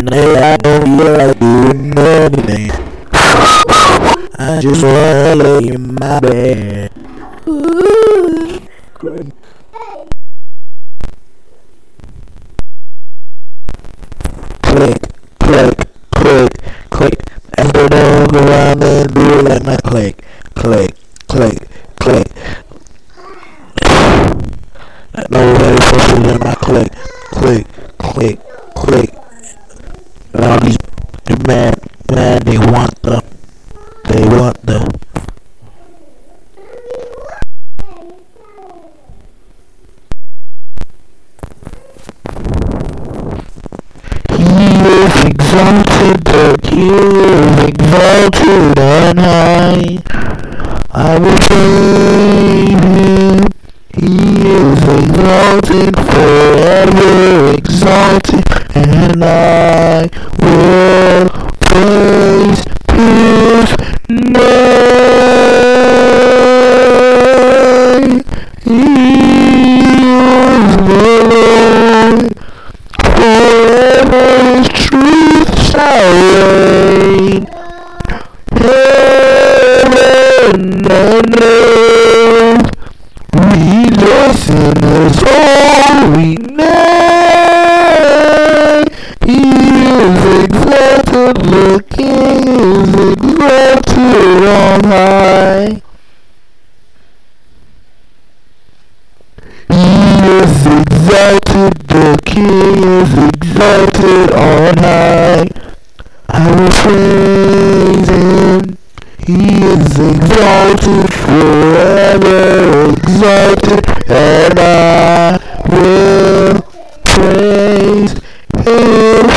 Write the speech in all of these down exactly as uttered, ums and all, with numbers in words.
night I don't feel like doing anything. I just wanna lay in my bed. Ooh. Click, click, click, click. As the dog around and do it like my click, click, click, click. Nobody fucking in my click, click, click, click. And all these mad, mad, they want the, they want the. He is exalted, the King is exalted on high. I will praise him. He is exalted, forever exalted, and I will praise his name. He is the Lord, forever his truth shall reign. Heaven and earth rejoice in his holy name. He is exalted, the King is exalted on high. He is exalted, the King is exalted on high. I will praise him. He is exalted, forever exalted, and I will praise his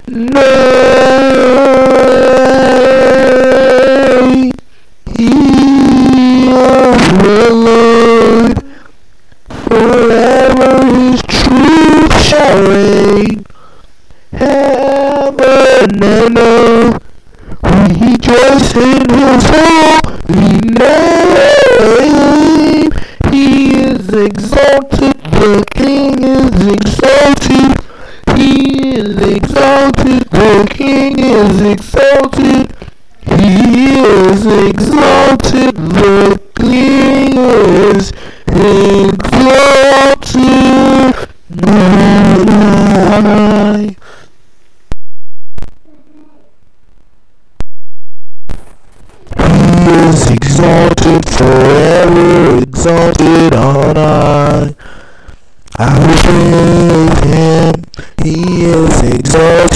name. He is the Lord, forever his truth shall reign. Heaven and earth rejoice in his holy name. He is exalted, the King is exalted. He is exalted, the King is exalted. He is exalted, the King is exalted. Is exalted, forever exalted on high. I will praise him. He is exalted.